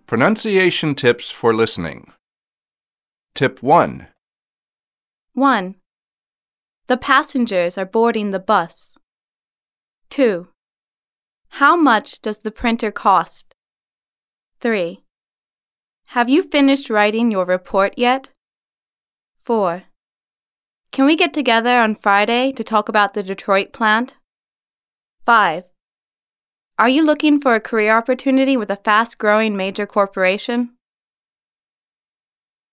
Pronunciation tips for listening. Tip 1. 1. The passengers are boarding the bus. 2. How much does the printer cost? 3. Have you finished writing your report yet? 4. Can we get together on Friday to talk about the Detroit plant? 5. Are you looking for a career opportunity with a fast-growing major corporation?